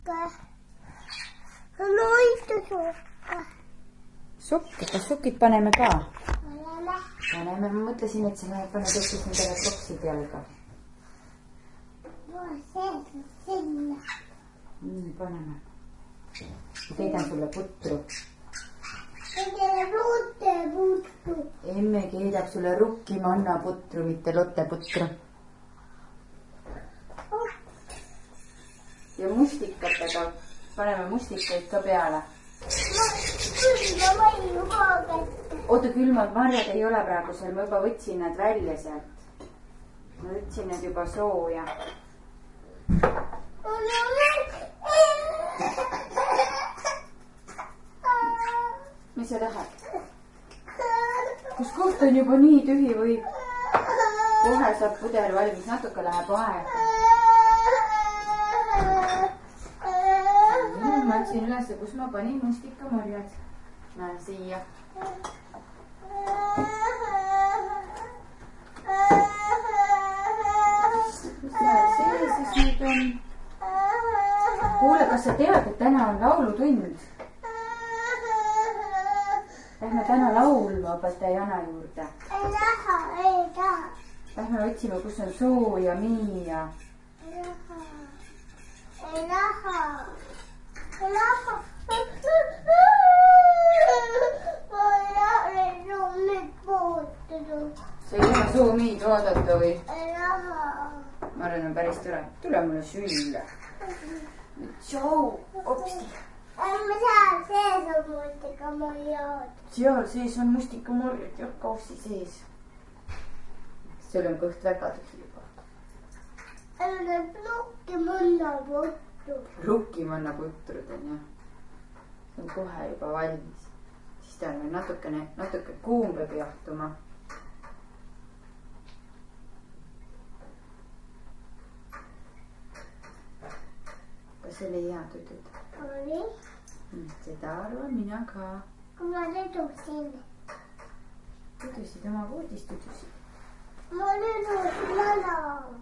Sukki, kas sukid paneme ka? Paneme, ma mõtlesin, et sa paned hoopis nendele kroksid jalga. Nii, paneme. Teidan sulle putru. Emme keedab sulle rukki manna putru, mitte lotte putru. Ja mustikatega paneme mustikaid ka peale. Oota, külmad marjad ei ole praegu seal, ma juba võtsin need välja sealt. Ma võtsin need juba sooja. Mis sa tahad? Kus koht on juba nii tühi või? Kohe saab pudel valmis, natuke läheb aega. Ma otsin üles, kus ma panin mustikamarjad. Näe siia. Mis see siis nüüd on? Kuule, kas sa tead, et täna on laulutund? Lähme täna laulma õpetaja Jana juurde. Ei taha. Lähme otsime, kus on soo ja mii ja... Ei taha. Sa ei taha soomiid vaadata või? Ma arvan, on päris tore. Tule mulle sülle. Tšau, opsti. Seal sees on mustikamarjad. Seal sees on mustikamarjad ja kaussi sees. Seal on kõht väga tühi juba. Rukkimanna putru. Rukkimanna putrud on jah. See on kohe juba valmis. Siis ta on natuke kuum peab jahtuma. Kas see oli hea tüdud? Oli. Seda arvan mina ka. Kui ma tüdusin. Tüdusid oma voodis tüdusid? Ma tüdusin ära.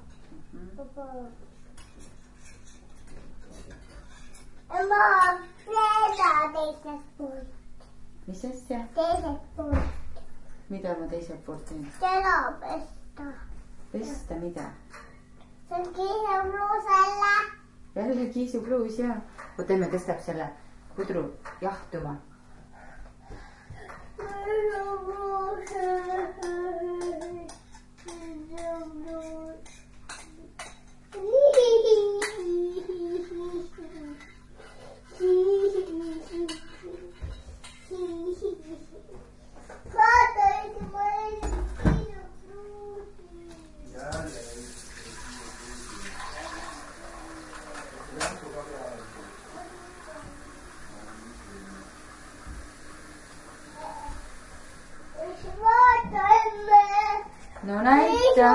Ma pesa teiselt poolt. Mis asja? Teiselt poolt. Mida ma teiselt poolt teen? Tera pesta. Pesta mida? See on kiisupluus jälle. Jälle kiisupluus jah. Oot, emme tõstab selle pudru jahtuma. No näita.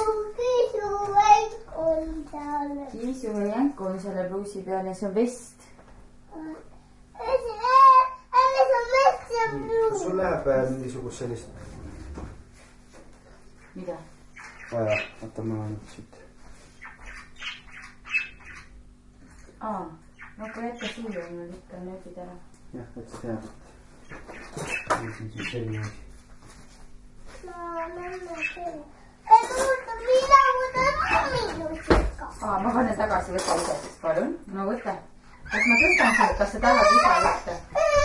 Kiisu ja jänku on selle pluusi peal ja see on vest. Kas sul läheb niisugust sellist? Mida? Vaja, vaata ma olen siit. No kui jätta siia on mul ikka nööbid ära. Jah, et sa tead, et see on siis selline asi. Ma panen tagasi, võta ise siis palun. No võta. Kas ma tõstan seda, kas sa tahad ise võtta?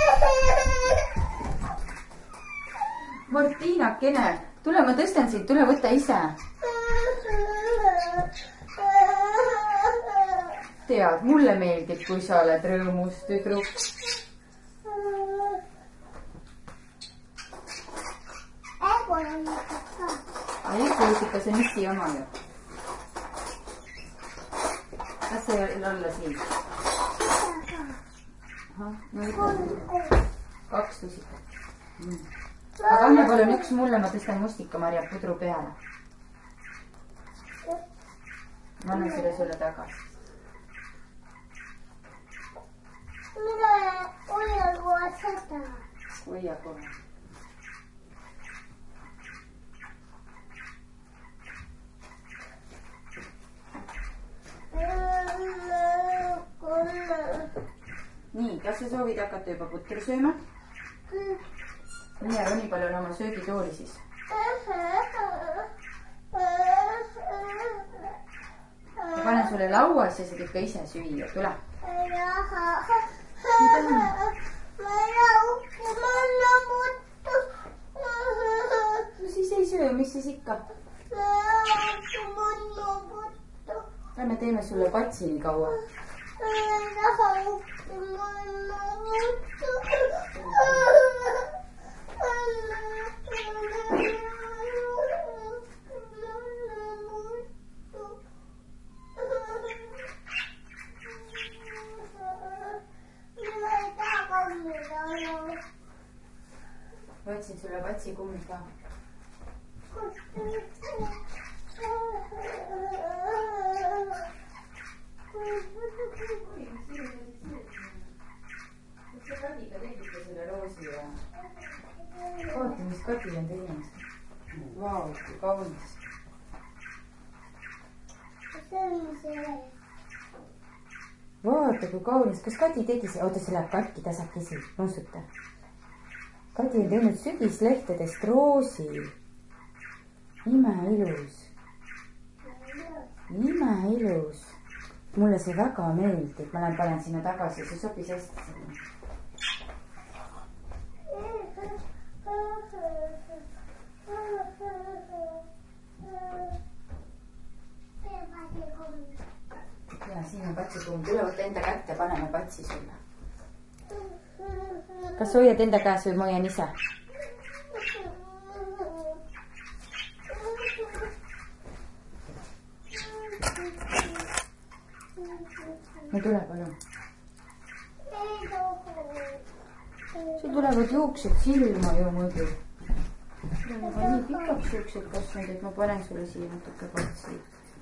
Martiinakene, tule ma tõstan sind, tule võta ise. Tead, mulle meeldib, kui sa oled rõõmus tüdruk. Eegulusika, see on missi oma ju. Kas see ei olla siin? Kaks lusikat. Aga anna palun üks mulle, ma tõstan mustikamarja pudru peale. Ma annan selle sulle tagasi. Mida hoia kohe seda? Hoia kohe. Kolme nii, kas sa soovid hakata juba putru sööma? Mine roni palun oma söögitooli siis. Ma panen sulle lauas ja sa teed ka ise süüa, tule. No siis ei söö, mis siis ikka? Lähme teeme sulle patsi nii kaua. Võtsin sulle patsi kummi ka. Mis sa Kadiga tegite selle roosi ja vaata, mis Kadi on teinud. Vau, kui kaunis. Vaata, kui kaunis. Kas Kadi tegi see? Oota, see läheb katki tasakesi. Nuusuta. Kadi on teinud sügislehtedest roosi. Imeilus. Imeilus. Mulle see väga meeldib. Ma lähen panen sinna tagasi. See sobis hästi sinna. Ja siin on patsikumm. Tule võtta enda kätte, paneme patsi sulle. Kas hoiad enda käes või ma hoian ise? No tule palun. Sul tulevad juuksed silma ju muidu. Sul on juba nii pikaks juuksed kasvanud, et ma panen sulle siia natuke patsi.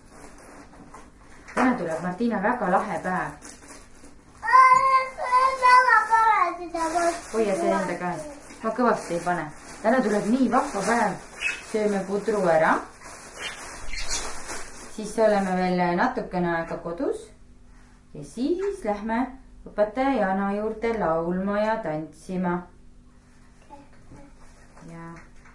Täna tuleb Martina väga lahe päev. Hoia see enda käes. Ma kõvasti ei pane. Täna tuleb nii vahva päev. Sööme pudru ära. Siis oleme veel natukene aega kodus. Ja siis lähme õpetaja Jana juurde laulma ja tantsima. Ja.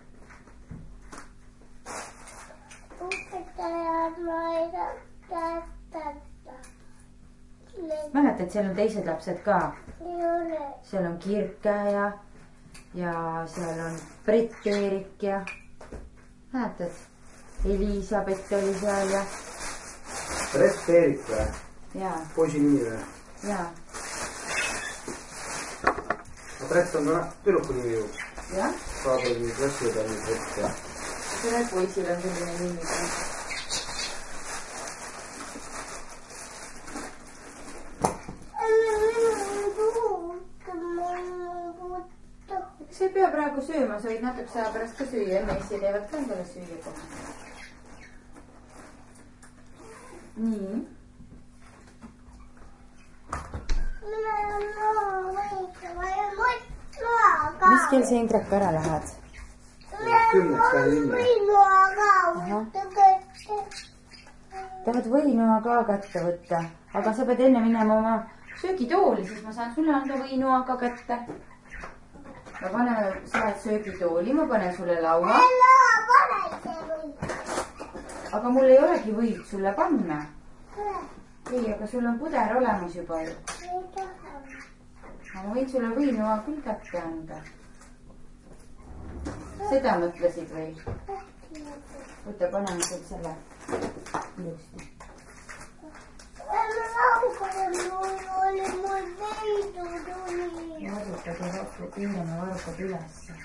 Mäletad, seal on teised lapsed ka. Seal on Kirke ja seal on Brett-Erik ja mäletad, Elisabeth oli seal ja. Brett-Erik või? Jaa. Poisi nimi või? Jaa. Brett on ka tüdruku nimi ju. Jah. Saabel klassi peal nüüd Brett ja. Sellel poisil on selline nimi ka. Sa ei pea praegu sööma, sa võid natukese aja pärast ka süüa. Messi teevad ka endale süüa kohe. Nii. Mis kell sa Indrek ära lähed? 10. Tahad võinoa ka kätte võtta, aga sa pead enne minema oma söögitooli, siis ma saan sulle anda võinoa ka kätte. Ma panen, sa lähed söögitooli, ma panen sulle laua. Aga mul ei olegi võid sulle panna. Ei, aga sul on puder olemas juba ju. Ma võin sulle võinoa küll kätte anda. Seda mõtlesid või? Võta, paneme sul selle ilusti. Varrukad ja rohked inimene varrukad ülesse.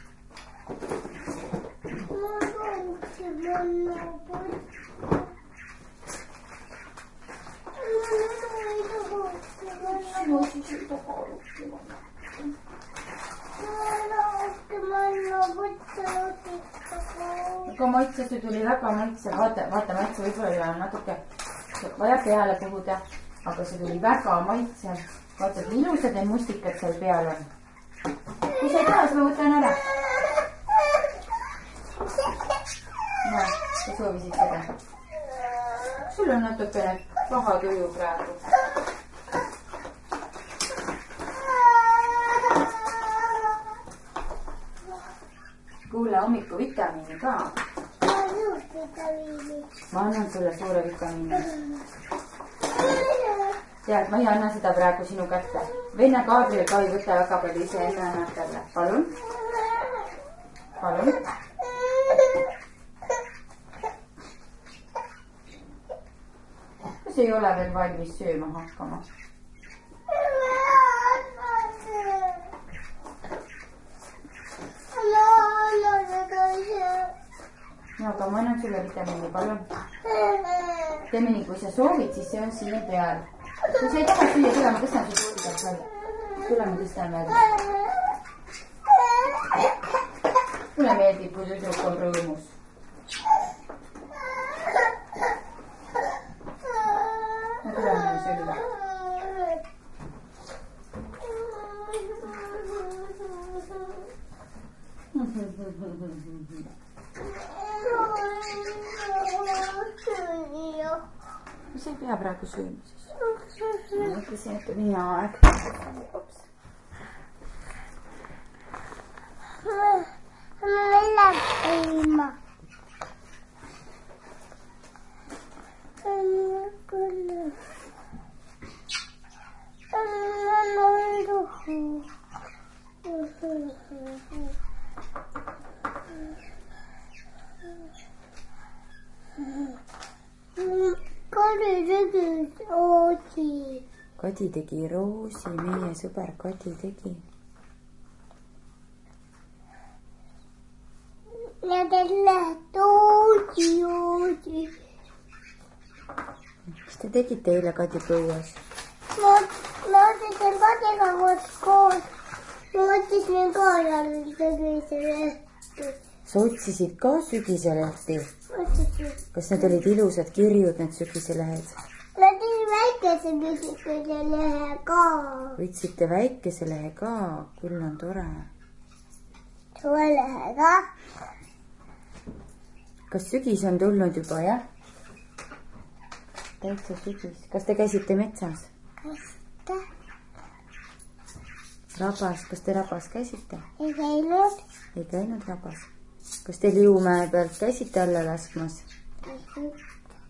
Aga maitse, see tuli väga maitse. Vaata maitse, võib-olla on natuke vaja peale puhuda, aga see tuli väga maitse. Vaata, et ilusad need mustikad seal peal on. Kui sa ei taha, siis ma võtan ära. No, sa soovisid seda. Sul on natukene paha tuju praegu. hommikuvitamiini ka. Ma annan sulle suure vitamiini. Tead, ma ei anna seda praegu sinu kätte. Venna Gabriel ka ei võta väga palju ise enne annab talle. Palun. Palun. Kas ei ole veel valmis sööma hakkama? Ja, aga ma annan sulle vitamiini, palun. Teeme nii, kui sa soovid, siis see on siin peal. Kui sa ei taha süüa, tule ma tõstan su suuliselt välja. Tule ma tõstan välja. Mulle meeldib, kui tüdruk on rõõmus. Ma tulen meil sülle. Mis ei pea praegu sööma siis? Ma mõtlesin, et on hea aeg. Kadi tegi roosi, meie sõber Kadi tegi. Ja teille toodi. Mis te tegite eile Kadi põues? Ma tegin Kadiga koos. Ma otsisin ka sügiselehti. Sa otsisid ka sügiselehti? Kas need olid ilusad kirjud, need sügiselehed? Nad olid väikese sügiselehe ka. Võtsite väikese lehe ka, küll on tore. Suure lehe ka. Kas sügis on tulnud juba, jah? Täitsa sügis. Kas te käisite metsas? Käisite. Rabas, kas te rabas käisite? Ei käinud. Ei käinud rabas. Kas te Liumäe pealt käisite alla laskmas? Käisid.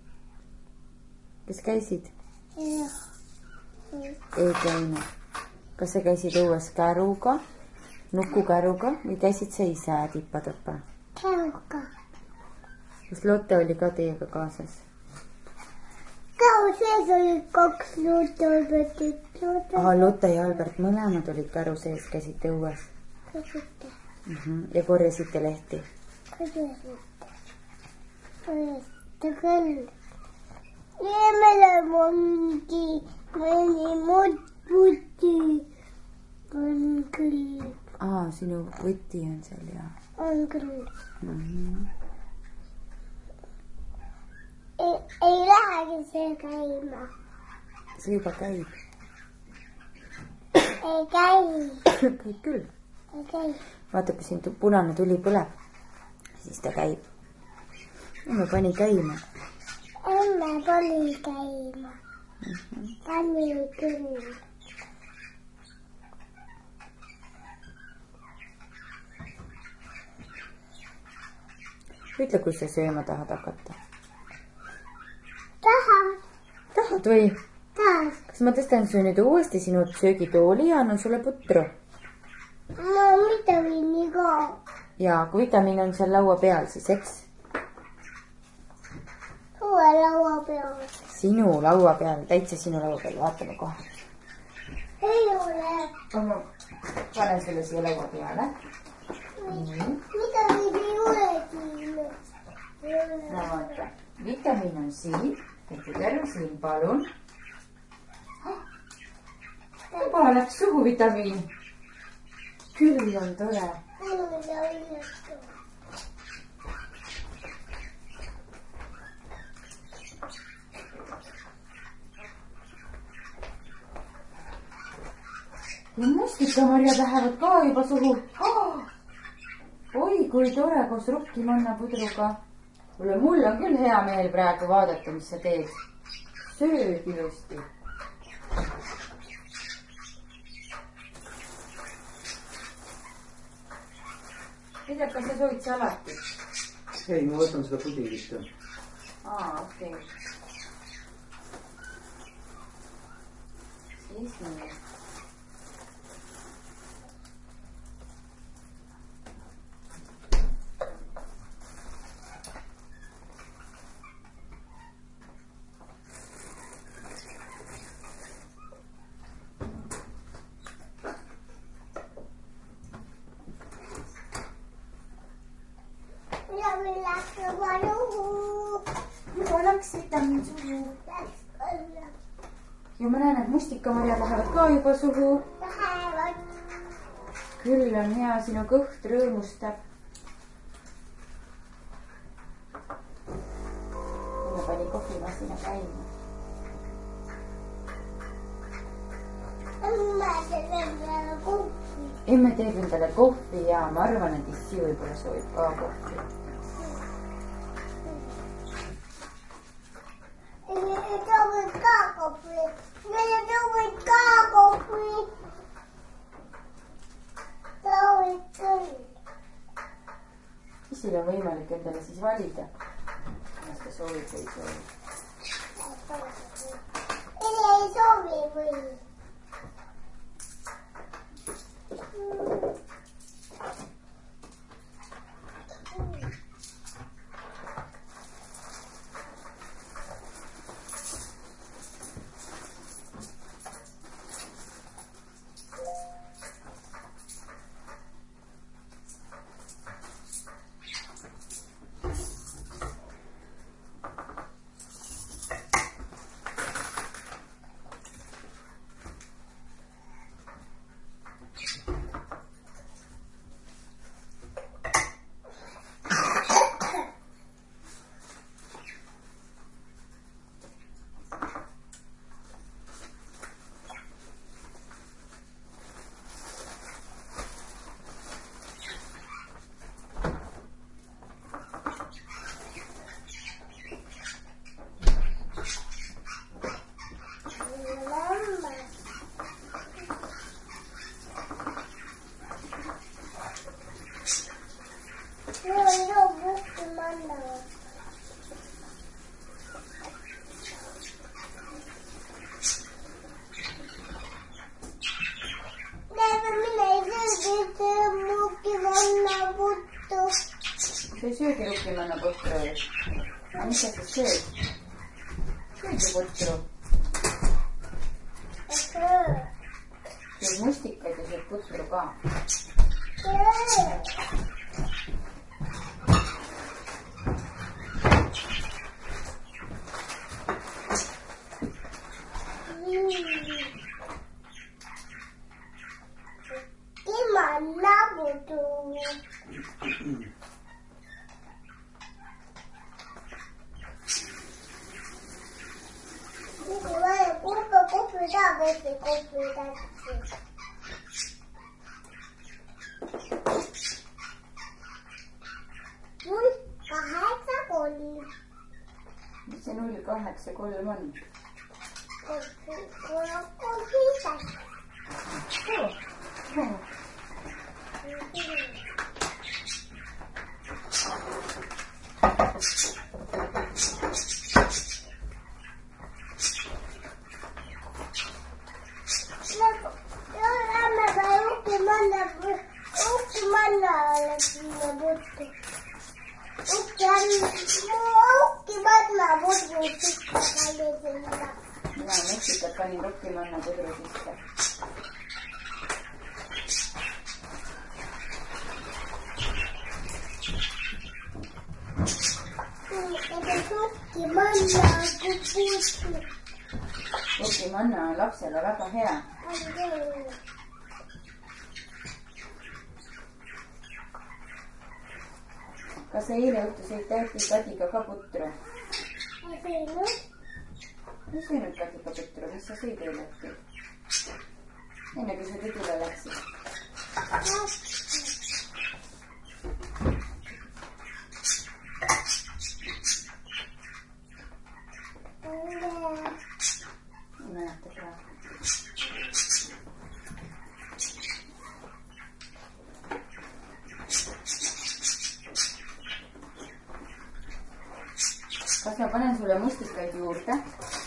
Kes käisid? Jah. Ei käinud. Kas sa käisid õues käruga, nukukäruga või käisid sa ise tippa-tõppa? Käruga. Kas Lotte oli ka teiega kaasas? Käru sees olid 2 Lotte Albertit. Aha, Lotte ja Albert mõlemad olid käru sees, käisite õues. Käisite. Ja korjasite lehti? Korjasite. Korjasite küll. Liemele mondi, mõni mutti on küll. Sinu võti on seal, jah. On küll. Ei lähegi see käima. See juba käib. Ei käi. Käib küll. Ei käi. Vaata, kui siin punane tuli põleb, siis ta käib. Ma panin käima. Emme pani käima. Pani küll. Ütle, kui sa sööma tahad hakata. Tahad. Tahad või? Tahad. Kas ma tõstan su nüüd uuesti sinu söögitooli ja annan sulle putru? Ma vitamiini ka. Jaa, kui vitamiin on seal laua peal, siis eks? Suure laua peal. Sinu laua peal, täitsa sinu laua peal, vaatame kohe. Ei ole. Ma panen sulle siia laua peale. Vitamiini ei olegi. No vaata, vitamiin on siin, terve siin, palun. Juba läks suhu vitamiin. Küll on tore. Ja mustikamarjad lähevad ka juba suhu. Oi, kui tore koos rukkimanna pudruga. Mul on küll hea meel praegu vaadata, mis sa teed. Sööd ilusti. Mida, kas sa soovid salatit? Ei, ma võtan seda pudilit. Okei. Siis nii. Ja ma näen, et mustikamarjad lähevad ka juba suhu. Lähevad. Küll on hea, sinu kõht rõõmustab. Ma panin kohvimasina käima. Emme teeb endale kohvi ja ma arvan, et issi võib-olla soovib ka kohvi. Isil on võimalik endale siis valida, kas ta soovib või ei soovi. Ei soovi või? Sa ei söögi rukkimanna putru või? Mis sa siis sööd? Sööd ju putru? Sööd mustikaid ja sööd putru ka. Manna putru. Kohvi mul 8-3. Mis see 083 on? Kohvi Mina mustikat panin rukkimanna pudru sisse. Rukkimanna on lapsele väga hea. Kas sa eile õhtu sõid tädiga ka putru? Ei söönud tädiga putru, mis sa sõid eile õhtu? Enne kui sa tüdule läksid. Mäleta praegu. kas ma panen sulle mustikaid juurde?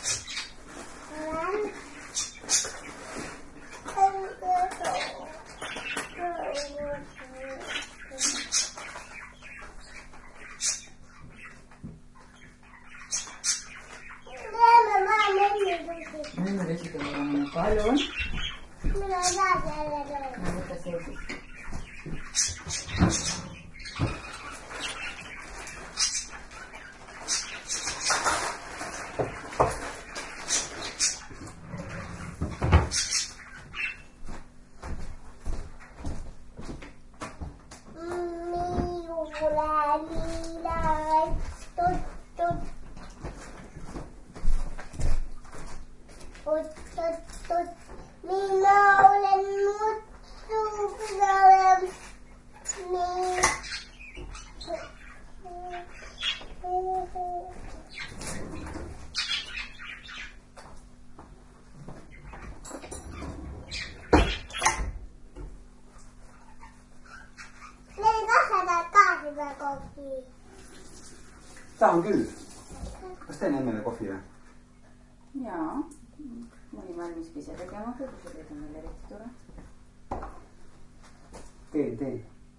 Palun. Võta see siis. Minä olen mutsukralem. Tahan küll. Kas teen emmele kohvi või? Jaa. Ma olin valmis ise tegema, kui sa teed on meil eriti tore. Teen.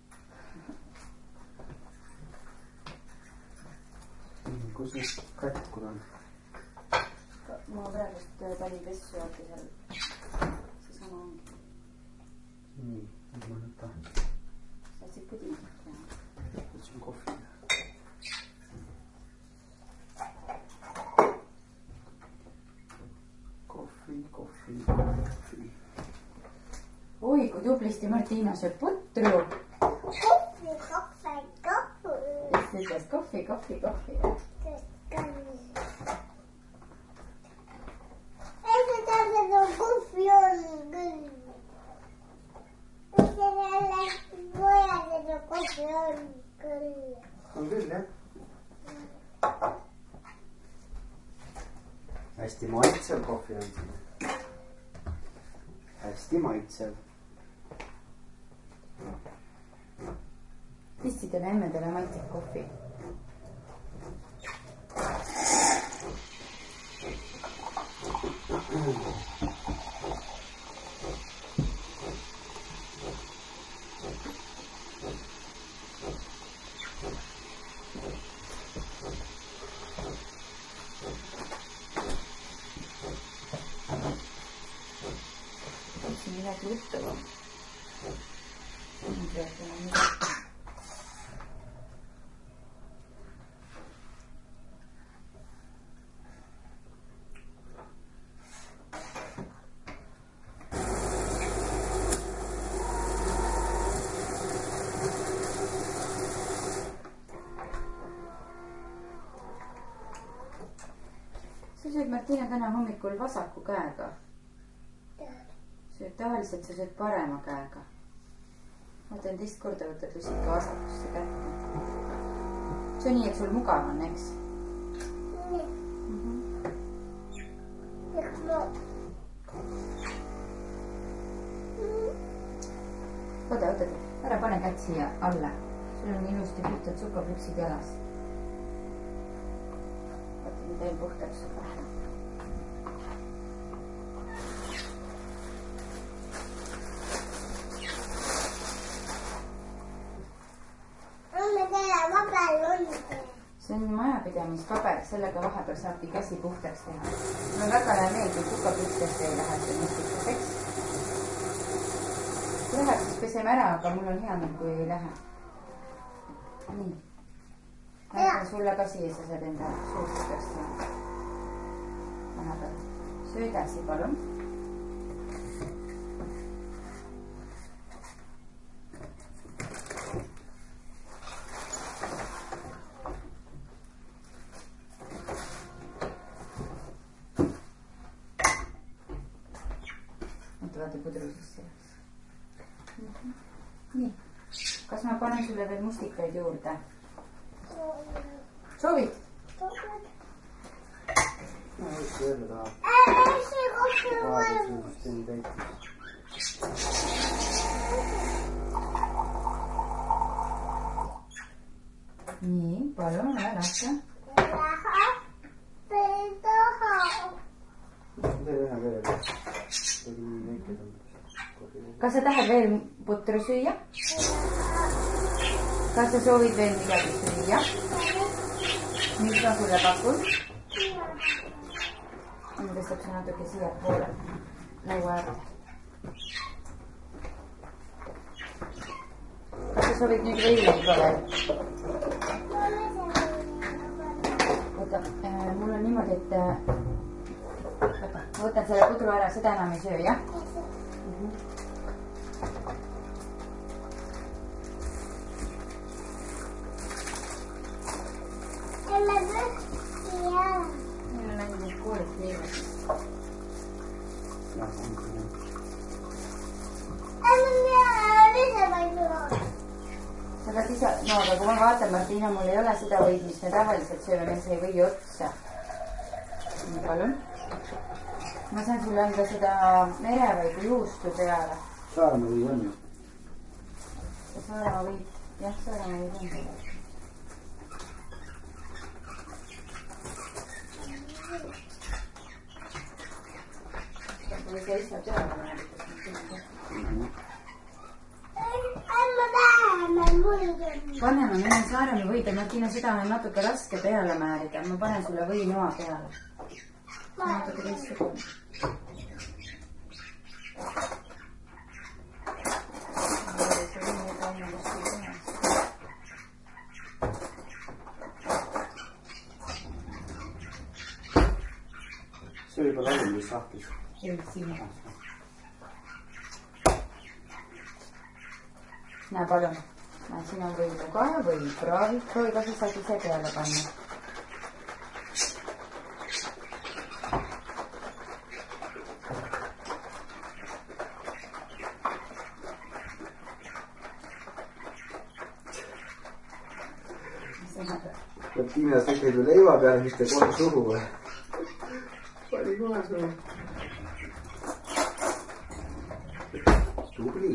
Kus need katkud on? Ma praegust panin pessu vaata seal. See sama ongi. Nii, nüüd ma nüüd tahan. Saatsid pudinat teha. Võtsin kohvi. Kohvi. Oi, kui tublisti Martina sööb putru. Kohvi. Kes ütles kohvi? Kohvi on küll. Kohvi on küll. On küll, jah? Hästi maitsev kohvi on siin. Hästi maitsev. Tissidele emmedele maitseb kohvi. Siin midagi juhtub. Sa sööd Martina täna hommikul vasaku käega. Tavaliselt sa sööd parema käega. Vaatan teist korda võtad lusika vasakusse kätte. See on nii, et sul mugav on, eks? Oota, ära pane kätt siia alla. Sul on ilusti puhtad sukaprüksid jalas. Vaata, ma teen puhtaks sul vähe. See on majapidamispaber, sellega vahepeal saabki käsi puhtaks teha. Mulle väga meeldib sukaprüksest ei lähe see mustikas, eks? Kui läheb, siis peseme ära, aga mul on hea meel, kui ei lähe. Nii. Näitan sulle ka siia, sa saad enda suust puhtaks teha. Vahepeal. Söö edasi, palun. Vaata pudru sisse. Nii. Kas ma panen sulle veel mustikaid juurde? Soovid? Ma võiks öelda taha. See kohvi on valmis. Nii, palun, ära lahka. Kas sa tahad veel putru süüa? Kas sa soovid veel midagi süüa? Mis ma sulle pakun? Ma tõstab see natuke siia poole laua ära. Kas sa soovid nüüd võileiba veel? Võta, mul on niimoodi, et võtan selle pudru ära, seda enam ei söö, jah? Meil on ainult need koolid liivad. Sa pead ise, no aga kui ma vaatan, Martina, mul ei ole seda võid, mis me tavaliselt sööme, meil see või otsa. Nii, palun. Ma saan sulle anda seda merevõidu juustu peale. Saaremaa võid on ju? Saaremaa võid, jah, Saaremaa võid on. Või see istab teada. Paneme mine Saaremaa võid, et Martina, seda on natuke raske peale määrida. Ma panen sulle võinoa peale. Natuke teistsugune. See oli juba lagulis sahtlis. Siin. Näe, palun. Siin on võidu ka või proovi, kas sa saad ise peale panna. Tiina, sa käid ju leiva peale, mis te kohe suhu või? Pani kohe suhu. Tubli.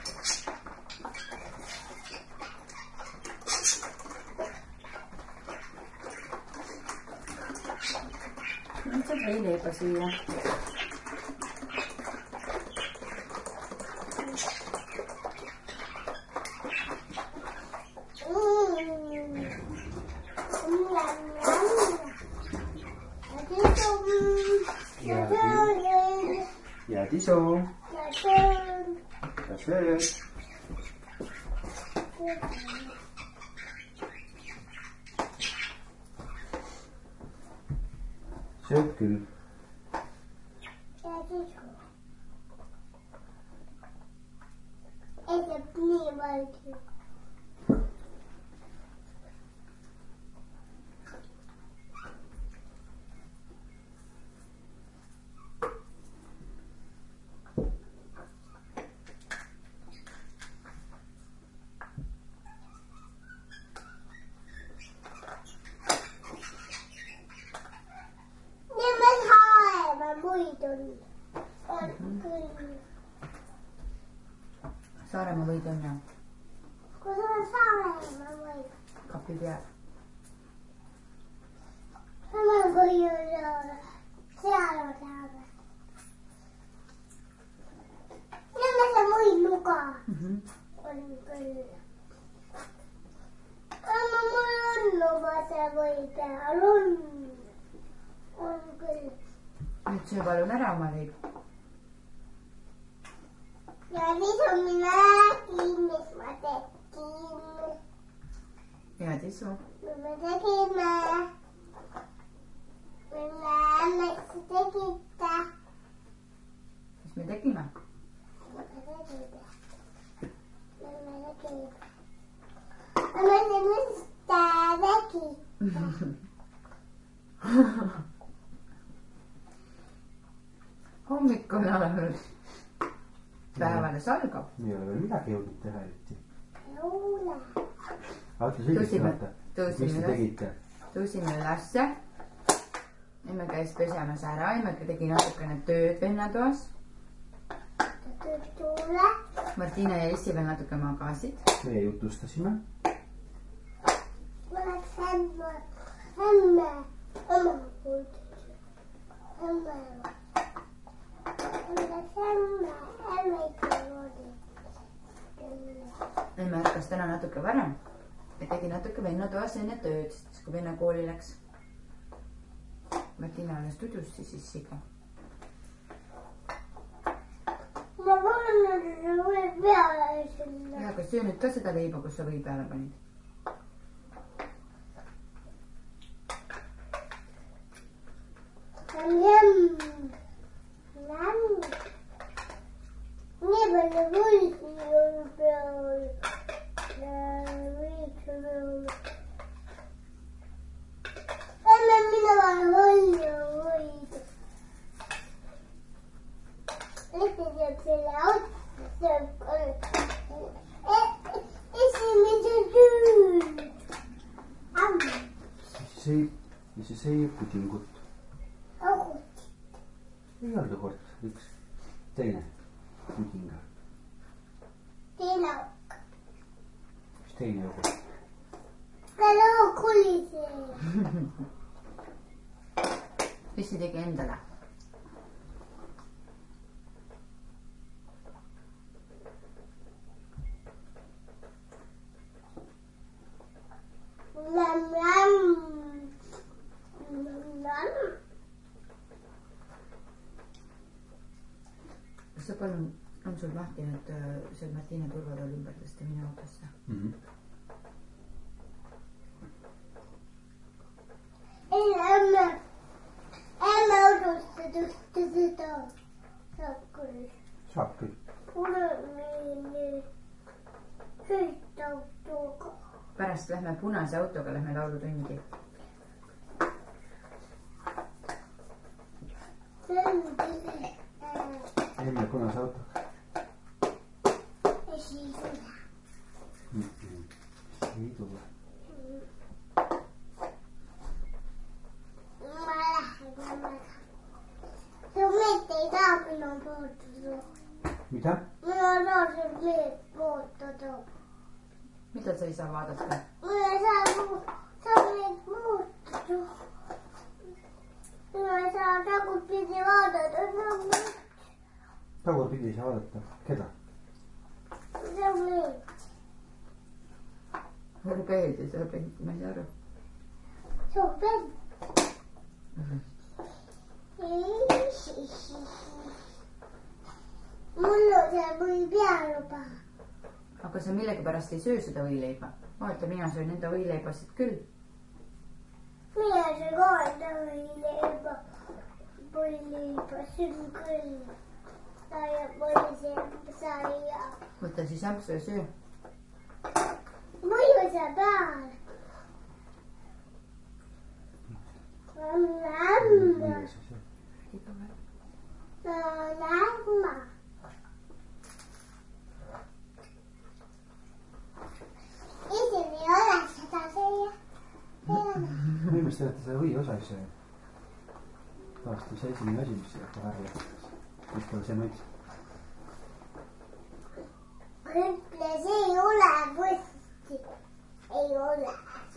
Nüüd saab võileiba süüa. Ja, Tiso. Ja, sööd. Sööd küll. Nii palju. Saaremaa võid on jah? Kus on Saaremaa võid? Kapi peal. Sama võid on seal on saada. Näeme see võid nuga. On küll. Amma mul on nuga see võid peal. On küll. Nüüd söö palun ära oma leib. Ja siis on minä räägin, mis ma tegin. Ja Tiso. Me tegime. Me näeme, mis te tegite. Mis me tegime? Me tegime. Me tegime, mis te tegite. Hommikul oleme päevale salgab. Ei ole veel midagi jõudnud teha eriti. Ei ole. Vaata selgesti vaata. Mis te tegite? Tõusime ülesse. Emme käis pesemas ära. Emme tegi natukene tööd vennatoas. Martina ja Essi veel natuke magasid. Meie jutustasime. Ma läks emme. Oma puudusid. Emme läks Emme ärkas täna natuke varem ja tegi natuke vennatoas enne tööd, siis kui venna kooli läks. Martina alles tudustas siis siga. Ma panen või peale sinna. Ja, kas söö nüüd ka seda leiba, kus sa või peale panid? Nii palju võisi on peal. Emme mina olen palju võid. Lihtne teeb selle otsa. Esimese tüüd. Ja siis ei pudingut. Ahut. Ei olnud kord, üks teine pudinga. Teine. Üks teine joogurt. Kelle auk oli see? Mis see tegi endale? Kas sa palun, on sul mahti nüüd seal Martina turvatool ümber tõsta minu autosse? Emme autosse tõsta seda. Saab küll. Saab küll. Pole meil sõitautoga. Pärast lähme punase autoga, lähme laulutundi. Emme punase autoga. Ja siis tule. Ei tule. Ma lähen. Su meet ei saa minu pootada. Mida? Mina saan su meet pootada. Mida sa ei saa vaadata? Mina saan meet pootada. Mina saan tagurpidi vaadata. Tagurpidi ei saa vaadata. Keda? Su meet. Mul peed ja sa peed, ma ei saa aru. Su peed. Mul on see või pealuba. Aga sa millegipärast ei söö seda võileiba. Vaata, mina söön enda võileibasid küll. Mina söön ka enda võileiba. Võileiba söön küll. Võta siis ampsu ja söö. Mõju sa peal. Lämma. Lämma. Esim ei ole seda süüa. Minu meelest olete seda või osa ei söö. Tavaliselt see esimene asi, mis seda värle. Mis pole see mõts. Ütle, see ei ole võsti. Ei ole.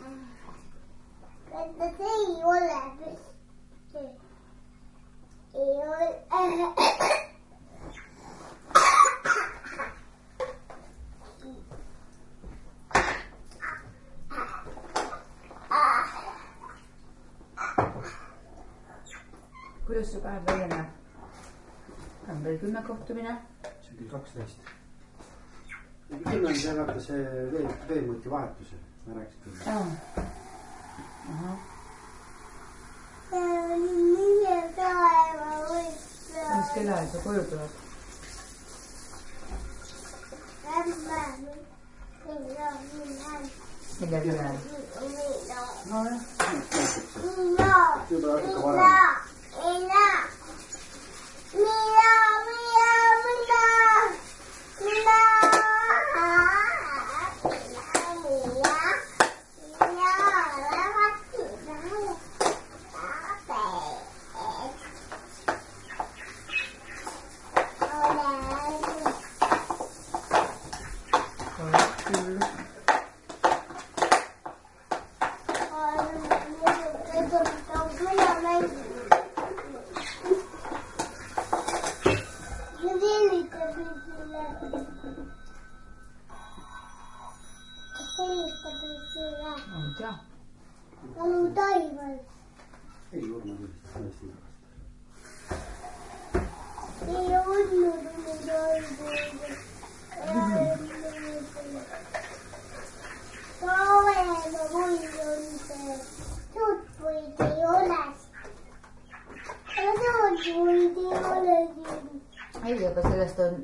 Ütle, see ei ole võsti. Ei ole. Kuidas su päev välja näeb? On veel 10 kohtumine? See on küll 12. Küll on see vaata see veemõõti vahetus. Ma rääkisin küll. Mis kellal sa koju tuled? Mille küljel? No jah. Juba natuke varem.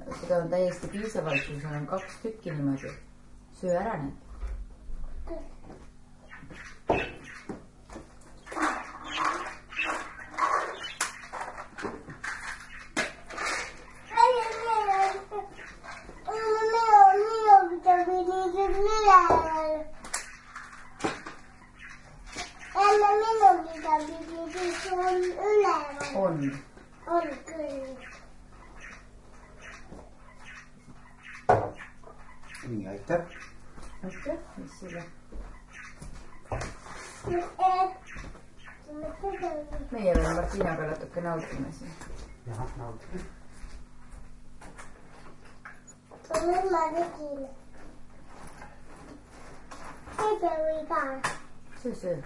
seda on täiesti piisavalt, kui sul on 2 tükki niimoodi. Söö ära need. On küll. Nii, aitäh. Aitäh, mis sulle? Meie veel Martinaga natuke nautime siin. Jah, nautime. Nüüd ma tegin. Tege või ka? Söö.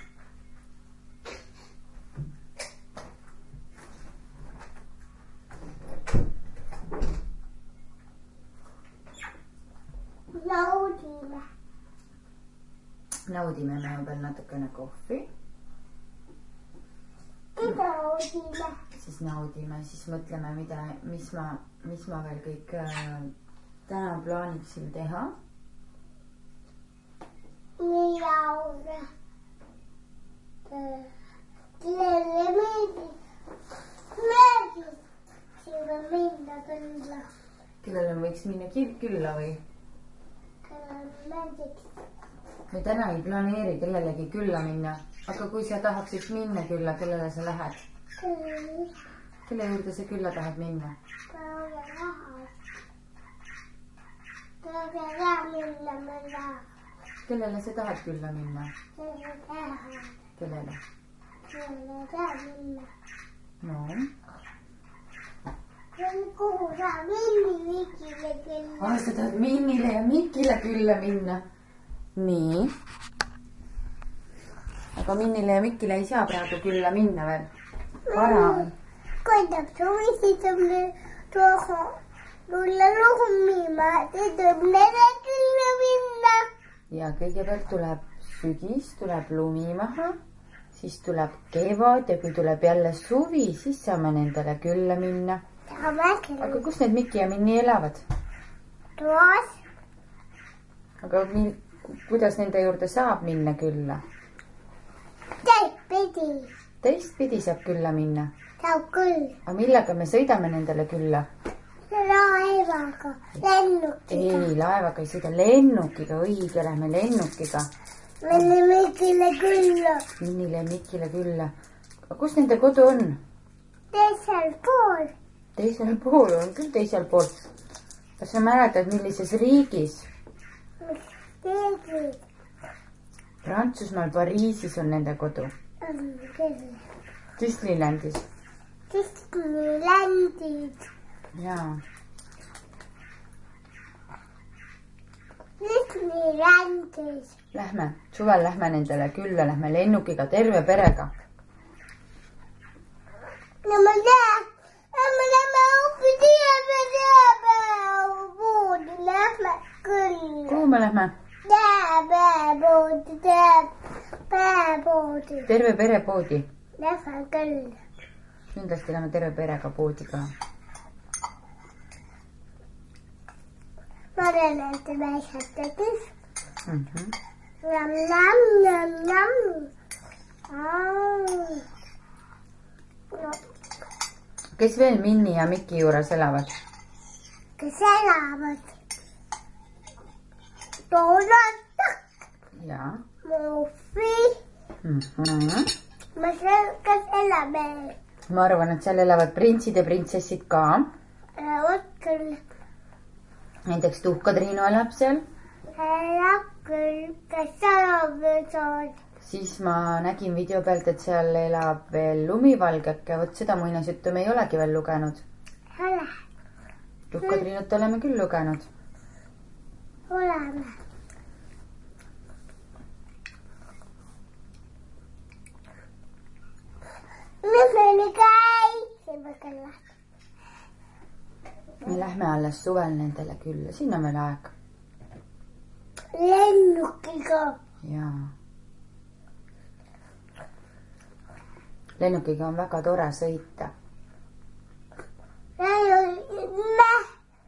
Naudime me veel natukene kohvi. Siis naudime, siis mõtleme, mis ma veel kõik täna plaaniksin teha. Kellele võiks minna külla või? Me täna ei planeeri kellelegi külla minna, aga kui sa tahaksid minna külla, kellele sa lähed? Kelle juurde sa külla tahad minna? Kellele sa tahad külla minna? Kellele? No. Kuhu sa Minni-Mikile külla? Sa tahad Minnile ja Mikile külla minna? Nii. Aga Minnile ja Mikile ei saa praegu külla minna veel. Vara on. Koidab suvisid tulla ruumima, tuleb nere külla minna. Ja kõigepealt tuleb sügis, tuleb lumi maha, siis tuleb kevad ja kui tuleb jälle suvi, siis saame nendele külla minna. Aga kus need Mikki ja Minni elavad? Toas. Aga kuidas nende juurde saab minna külla? Teistpidi. Teistpidi saab külla minna? Saab küll. Aga millega me sõidame nendele külla? Laevaga, lennukiga. Ei, laevaga ei sõida, lennukiga, õige, lähme lennukiga. Minni-Mikile külla. Minnile ja Mikile külla. Aga kus nende kodu on? Teisel pool. Teisel pool on küll teisel pool. Kas sa mäletad, millises riigis? Mis riigis? Prantsusmaal Pariisis on nende kodu. Disneylandis. Disneylandis. Jaa. Disneylandis. Lähme, suvel lähme nendele külla, lähme lennukiga terve perega. No ma tean. Me lähme hoopis poodi, lähme küll. Kuhu me lähme? Poodi. Terve pere poodi? Lähme küll. Kindlasti lähme terve perega poodi ka. Ma olen nende väiksete küs. Kes veel Minni ja Mikki juures elavad? Kes elavad? Donald. Jaa. Mufi. Ma kas elab veel? Ma arvan, et seal elavad printsid ja printsessid ka. Elavad küll. Näiteks Tuhka-Triinu elab seal. Elab küll. Kes elab veel seal? Siis ma nägin video pealt, et seal elab veel Lumivalgeke. Võt seda muinasjuttu me ei olegi veel lugenud. Ole. Tuhka-Triinut oleme küll lugenud. Oleme. Mis meil käib? Me lähme alles suvel nendele külla. Siin on veel aeg. Lennukiga. Jaa. Lennukiga on väga tore sõita.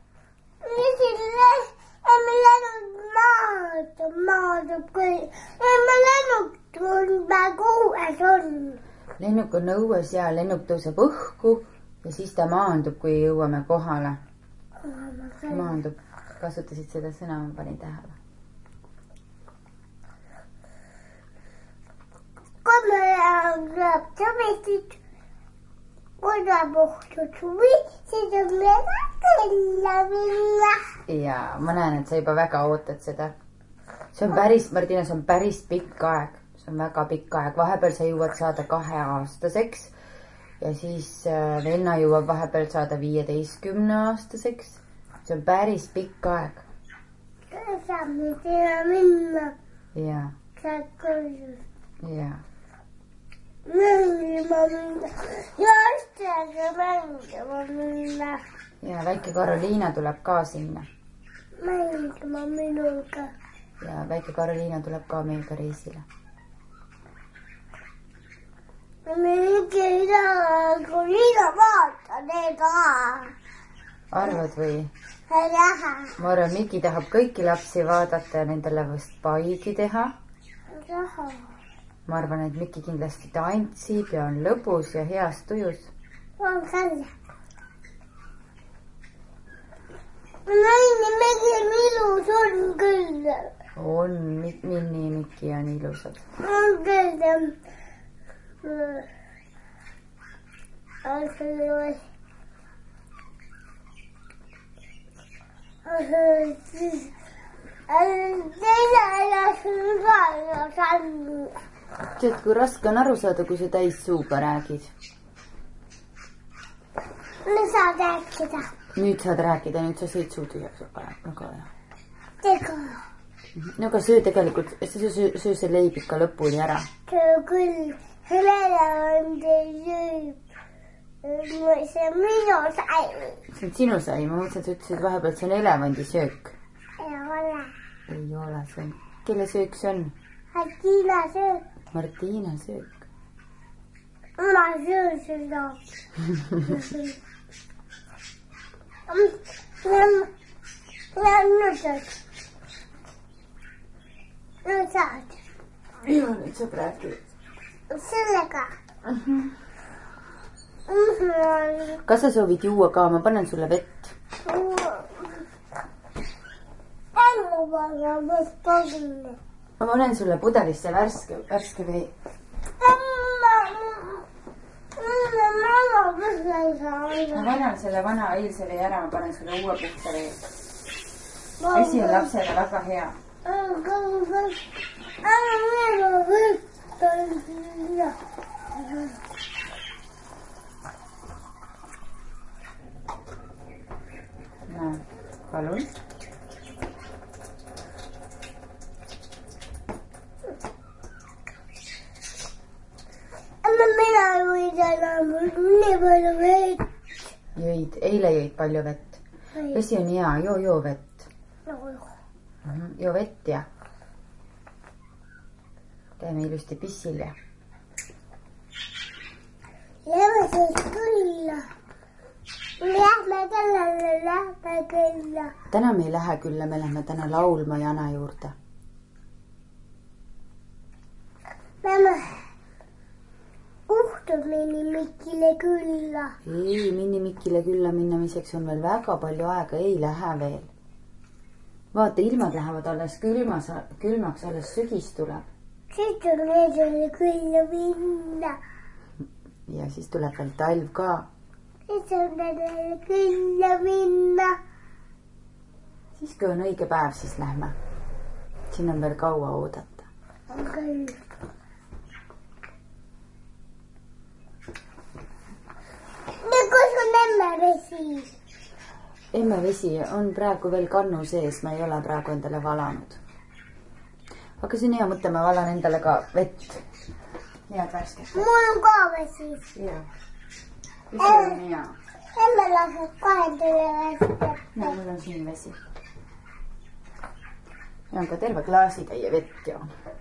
lennuk on õues ja lennuk tõuseb õhku ja siis ta maandub, kui jõuame kohale. Maandub. Kasutasid seda sõna, ma panin tähele. Kui me läheb tõmestit, kui läheb ohtud suvi, siis on meil külla minna. Jaa, ma näen, et sa juba väga ootad seda. See on päris, Martina, see on päris pikk aeg. See on väga pikk aeg. Vahepeal sa jõuad saada 2-aastaseks ja siis venna jõuab vahepeal saada 15-aastaseks. See on päris pikk aeg. Saab nüüd teha minna. Jaa. Saad kõrjus. Jaa. Mängima minna. Ja astjaga mängima minna. Ja väike Karoliina tuleb ka sinna. Mängima minuga. Ja väike Karoliina tuleb ka meiega reisile. Mingi ei taha, kui liiga vaata teda. Arvad või? Ei lähe. Ma arvan, Miki tahab kõiki lapsi vaadata ja nendele vast paigi teha. Ei taha. Ma arvan, et Miki kindlasti tantsib ja on lõbus ja heas tujus. On selle. Minni ilus on küll. On, Minni ja Miki on ilusad. On küll. Tead, kui raske on aru saada, kui sa täis suuga räägid. Nüüd saad rääkida. Nüüd saad rääkida, nüüd sa sõid suu tühjaks. Väga hea. Tega. No aga söö tegelikult, söö see leib ikka lõpuni ära. Söö küll. Helena on teil sööb. See on minu sai. See on sinu sai. Ma mõtlesin, et sa ütlesid vahepeal, et see on elevandi söök. Ei ole. Ei ole see. Kelle söök see on? Martina söök. Martina söök. Ma söön seda. Nüüd saad. Joo, nüüd saab rääkida. Sellega. Kas sa soovid juua ka? Ma panen sulle vett. Ma panen sulle pudelisse värske vee. Ma panen selle vana eilse vee ära, ma panen sulle uue puhta vee. Vesi on lapsele väga hea. Näe, palun. Mina võin enam nii palju vett. Jõid, eile jõid palju vett. Vesi on hea, joo vett. Joo vett ja. Käime ilusti pissil ja. Lähme siis külla. Lähme külla. Täna me ei lähe külla, me lähme täna laulma Jana juurde. Lähme Minni Mikile külla. Ei, Minni Mikile külla minnamiseks on veel väga palju aega, ei lähe veel. Vaata, ilmad lähevad alles külmaks, alles sügis tuleb. Siis tuleb meile külla minna. Ja siis tuleb veel talv ka. Siis tuleb meile külla minna. Siis kui on õige päev, siis lähme. Siin on veel kaua oodata. On küll. Kus on emme vesi? Emme vesi on praegu veel kannu sees, ma ei ole praegu endale valanud. Aga see on hea mõte, ma valan endale ka vett. Head värsket. Mul on ka vesi. Jaa. Vesi on hea. Emme laseb kahendele värsket. Näe, mul on siin vesi. Ja on ka terve klaasitäie vett ja.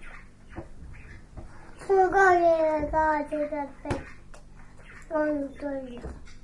Mul on ka seda vett. On küll.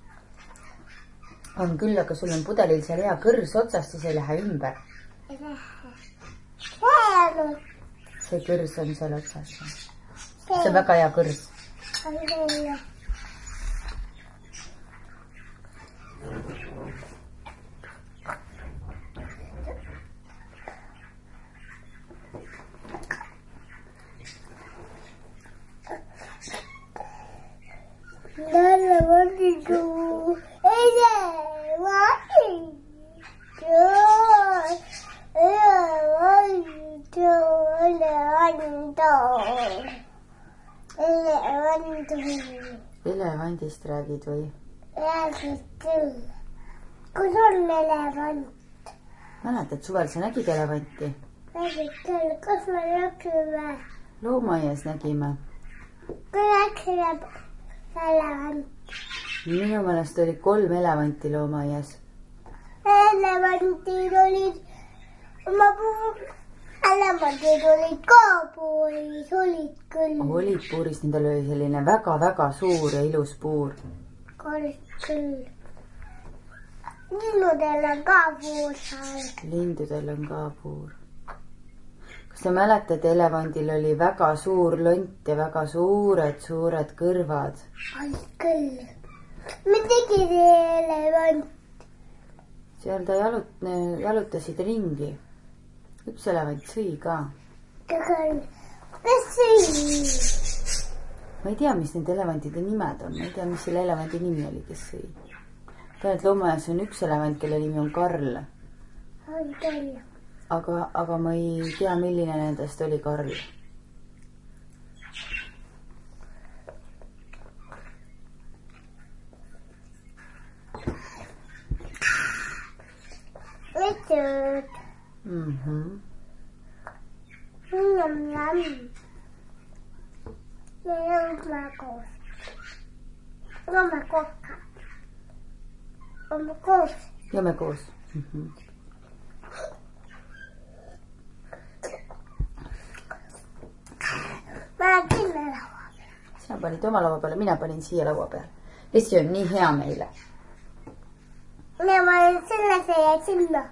On küll, aga sul on pudelil seal hea kõrs otsas, siis ei lähe ümber. Ei lähe. See kõrs on seal otsas. See on väga hea kõrs. Elevandist räägid või? Räägid küll. Kus on elevant? Mäletad, suvel sa nägid elevanti? Nägid küll. Kus me nägime? Loomaaias nägime. Kui nägime elevant? Minu meelest oli 3 elevanti loomaaias. Elevantid olid elevantid olid ka puuris, olid küll. Olid puuris, nendel oli selline väga-väga suur ja ilus puur. Olid küll. Linnudel on ka puur seal. Lindudel on ka puur. Kas sa mäletad, elevandil oli väga suur lont ja väga suured kõrvad? Olid küll. Me tegid elevant. Seal ta jalutasid ringi. Üks elevant sõi ka. Kes sõi? Ma ei tea, mis need elevantide nimed on. Ma ei tea, mis selle elevandi nimi oli, kes sõi. Tean, et loomaaias on üks elevant, kelle nimi on Karl. On küll. Aga ma ei tea, milline nendest oli Karl. Võtsid. Njam. Ja jõudma koos. Jomme kokka. Jomme koos. Jomme koos. Ma sinna laua peal. Sina panid oma laua peale, mina panin siia laua peal. Lessi on nii hea meile. Ja ma olin sinna ja sinna.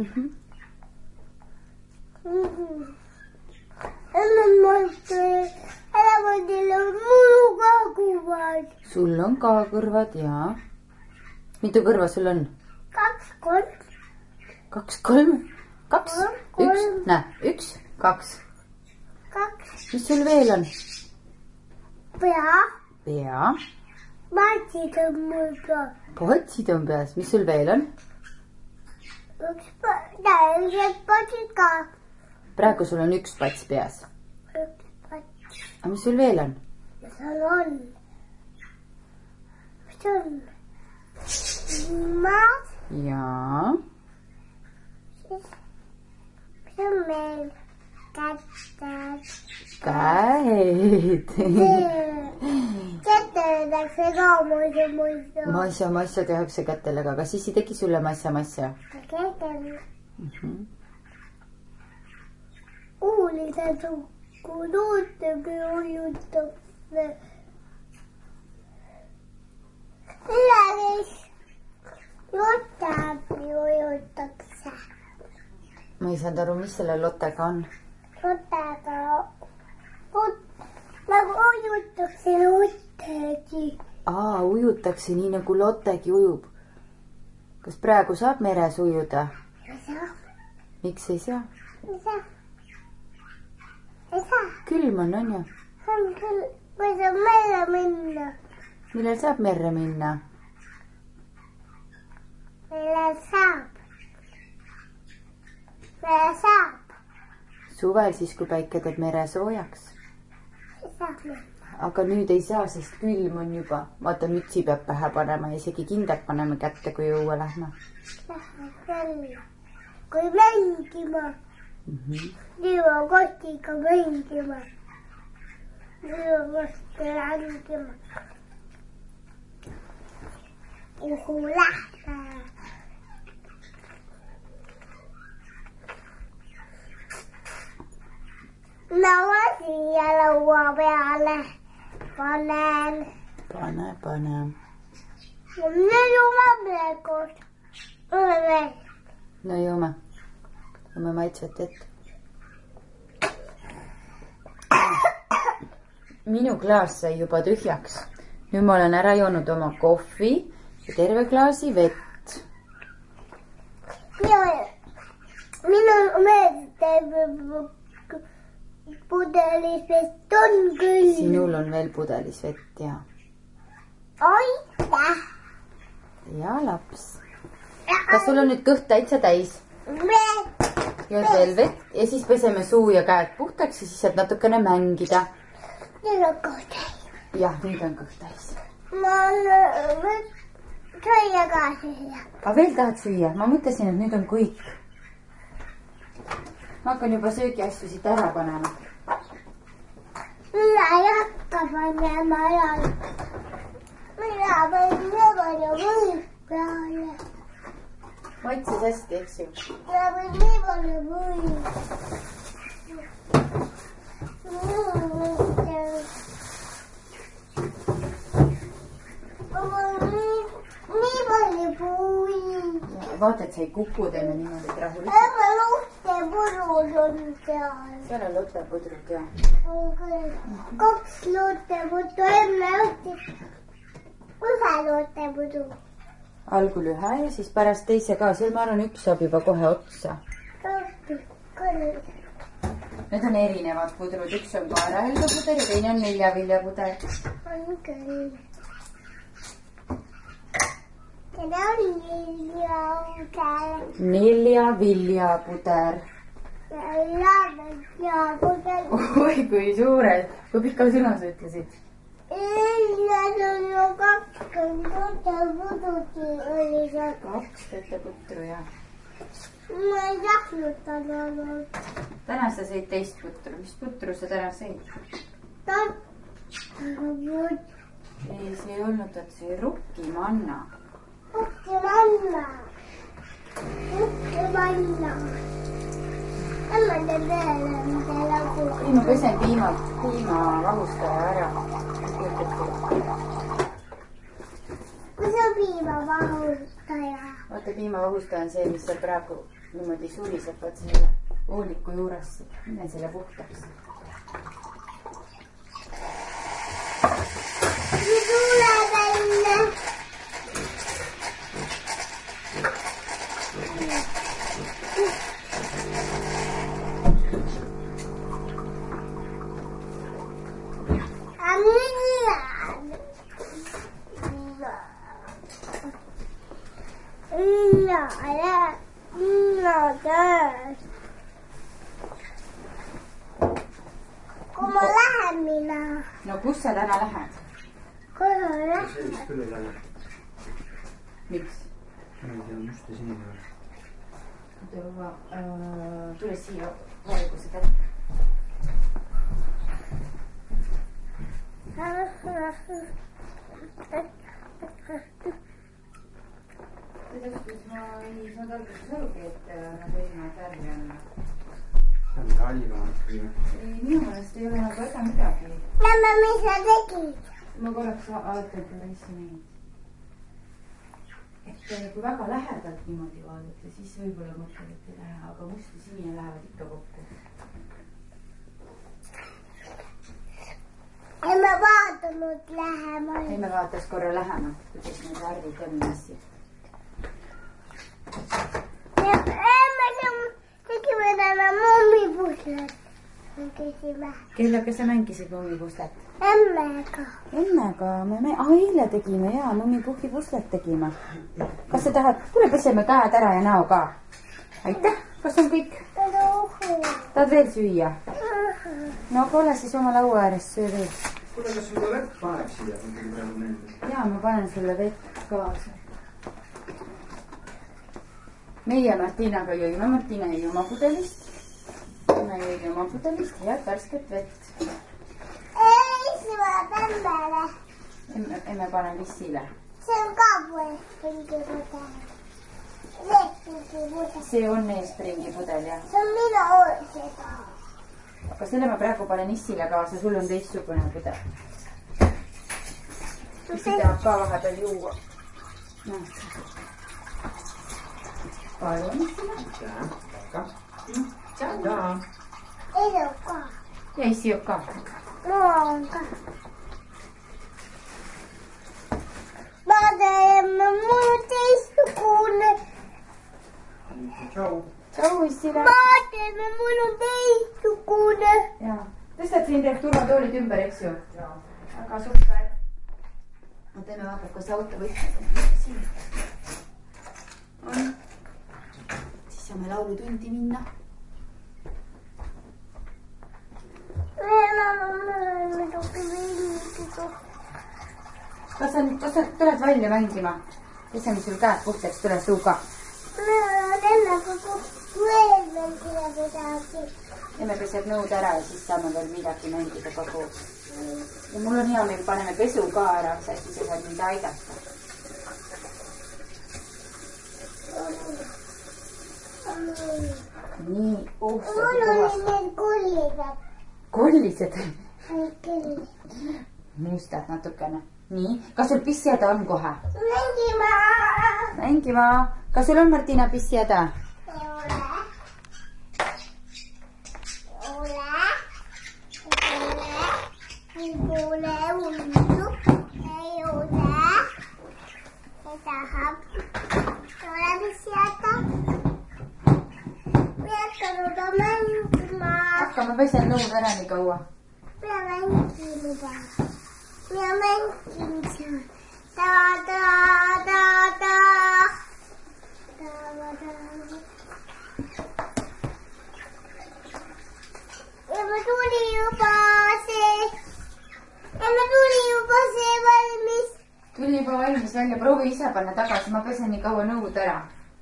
Elevandil on mul ka kõrvad. Sul on ka kõrvad, jaa. Mitu kõrva sul on? 2, 3. 2, 3? 2? 1? Näe, 1, 2. 2. Mis sul veel on? Pea. Pea. Patsid on mul peal. Patsid on peas. Mis sul veel on? Täieliselt patsid ka. Praegu sul on 1 pats peas. 1 pats. Aga mis sul veel on? Ja seal on. Mis on? Maad. Jaa. Mis on meil? Kätted. Käed. Kätteledakse ka muidu. Massa tehakse kätelega, aga siis ei teki sulle massa. Kätel. Uulida tukku tuutegi ujutakse. Millegis Lottegi ujutakse. Ma ei saanud aru, mis selle Lottega on. Lottega nagu ujutakse Lottegi. Ujutakse nii nagu Lottegi ujub. Kas praegu saab meres ujuda? Ei saa. Miks ei saa? Ei saa. Ei saa. Külm on ju? On küll. Või saab merre minna. Millal saab merre minna? Millal saab. Millal saab. Suvel siis, kui päike teeb mere soojaks. Saab minna. Aga nüüd ei saa, sest külm on juba. Vaata, mütsi peab pähe panema ja isegi kindad paneme kätte, kui õue lähme. Kui mängima. Liiva kostiga mängima. Liiva kostiga mängima. Kuhu lähme. Ma siia laua peale panen. Pane. Me juome mleekust. Ole veel. No joome. Joome maitset ette. minu klaas sai juba tühjaks. Nüüd ma olen ära joonud oma kohvi ja terve klaasi vett. Minul pudelis vett on küll. Sinul on veel pudelis vett, ja. Aitäh! Ja laps. Kas sul on nüüd kõht täitsa täis? Jood veel vett ja siis peseme suu ja käed puhtaks ja siis saad natukene mängida. Nüüd on kõht täis. Jah, nüüd on kõht täis. Ma süüa ka süüa. Aga veel tahad süüa? Ma mõtlesin, et nüüd on kõik. Ma hakkan juba söögiasju siit ära panema. Mina ei hakka panema ära. Mina panin nii palju võid peale. Maitses hästi, eks ju? Mina panin nii palju võid. Nii palju võid. Vaata, et sa ei kuku, teeme niimoodi, et rahulikult. Emme luhtepudrud on seal. Seal on luhtepudrud, jah. 2 luhtepudru, emme ühe luhtepudru. Algul ühe ja siis pärast teise ka. Seal ma arvan, üks saab juba kohe otsa. Need on erinevad pudrud. Üks on kaerahelbepuder ja teine on 4 viljapuder. On küll. Seda on 4 viljapuder. 4 viljapuder. Oi, kui suured. Kui pika sõna sa ütlesid? Need on ju 20 pudrugi oli seal. 20 pudru, jah. Ma ei tahtnud täna olnud. Täna sa sõid teist pudru. Mis pudru sa täna sõid? Ei, see ei olnud, et see rukkimanna. Rukkimanna. Emme teeb veel enda lagu. Ma pesen piimavahustaja ära. Kus on piimavahustaja? Vaata, piimavahustaja on see, mis seal praegu niimoodi suliseb, vaat selle vooliku juures. Mine selle puhtaks. Nüüd tuleb enne. Kui ma lähen mina. No kus sa täna lähed? Kui ma lähen. Sellist küll ei lähe. Miks? Ma ei tea, must ja sinine. Tule siia valguse peale. Ma ei saanud alguses arugi, et nad erinevad värvi on. See on kallimad. Minu meelest ei ole nagu väga midagi. Lämma, mis sa tegid? Ma korraks vaatan küll hästi neid. Et kui väga lähedalt niimoodi vaadata, siis võib-olla mõtled, et ei lähe, aga must ja sinine lähevad ikka kokku. Ei me vaatanud lähemalt. Ei me vaatas korra lähemalt, kuidas need värvid on asja. Me tegime täna mummipuslet. Kellega sa mängisid mummipuslet? Emmega. Emmega? Eile tegime, jaa, mummipuhkipuslet tegime. Kas sa tahad? Tule peseme käed ära ja näo ka. Aitäh, kas on kõik? Tahad veel süüa? No aga ole siis oma laua ääres, söö veel. Kuule, kas sulle vett paneb siia? Jaa, ma panen sulle vett kaasa. Meie Martinaga jõime. Martina jäi oma pudelist. Me jõime oma pudelist head värsket vett. Ei, see tuleb emmele. Emme panen vissile. See on ka eespringi pudel. See on eespringi pudel, jah. See on mina seda. Aga selle ma praegu panen issile kaasa. Sul on teistsugune pudel. Issi tahab ka vahepeal juua. Palun issile. Jaa. Ei ole ka. Ja issi joob ka. Maaga. Ma teeme mul teistsugune. Tšau. Tšau Issile. Ma teeme mul on teistsugune. Jaa. Tõstad siin teeb turvatoolid ümber, eks ju? Jaa. Väga super. Ma teeme vaatad, kas auto võtmed siin. On. Siis saame laulutundi minna. Kas sa tuled välja mängima? Peseme sul käed puhtaks, tule suuga. Emme peseb nõud ära ja siis saame veel midagi mängida ka koos. Ja mul on hea meil, paneme pesu ka ära, äkki sa saad mind aidata. Nii, mul on need kollised. Kollised? Mustad natukene. Nii, kas sul pissihäda on kohe? Mängima. Mängima. Kas sul on, Martina, pissihäda? Ei ole hullu. Ei ole. Ei tahab. Ei ole pissihäda. Peatada mängima. Hakka, ma pesen nõud ära nii kaua. Pea mängima. Pea mängima. Ta-ta-ta-ta. Emme tuli juba see valmis. Tuli juba valmis välja. Proovi ise panna tagasi. Ma pesen nii kaua nõud ära.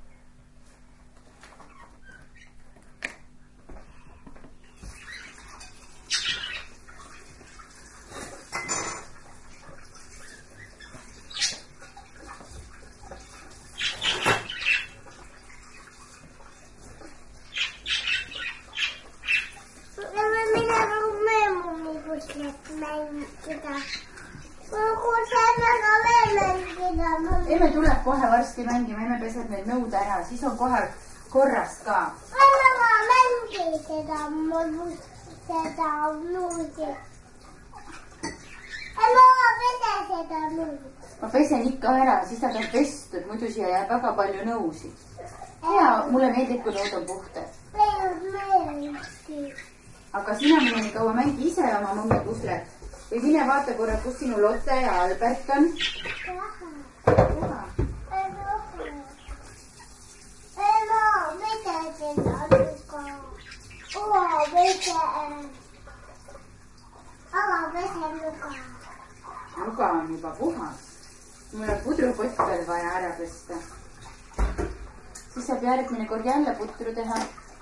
Emme tuleb kohe varsti mängima, emme peseb need nõud ära, siis on kohe korras ka. Anna ma mängi seda nõudi. Anna ma pese seda nõudi. Ma pesen ikka ära, siis ta on pestud, muidu siia jääb väga palju nõusid. Ja mulle meeldib, kui nõud on puhtad. Aga sina mine nii kaua mängi ise oma mummipuslet. Või mine vaata korra, kus sinu Lotte ja Albert on. Nuga on juba puhas. Mul on pudrupott veel vaja ära pesta. Siis saab järgmine kord jälle putru teha.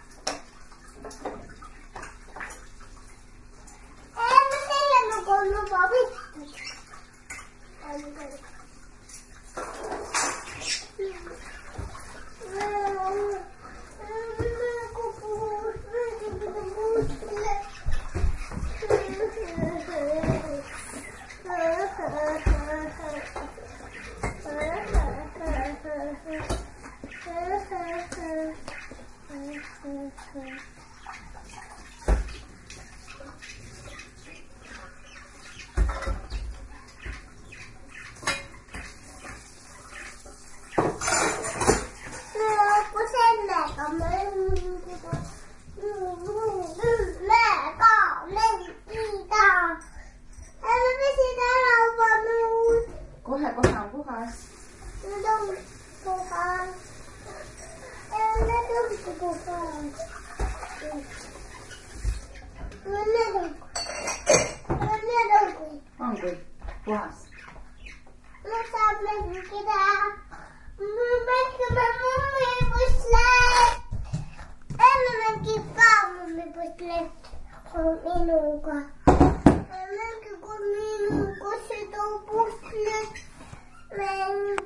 Kohe on puhas. Nüüd on puhas. Nüüd on puhas. On küll puhas. Nüüd saab mängida. Mängime mummipuslet. Emme mängib ka mummipuslet minuga. Mängib minuga seda puslet.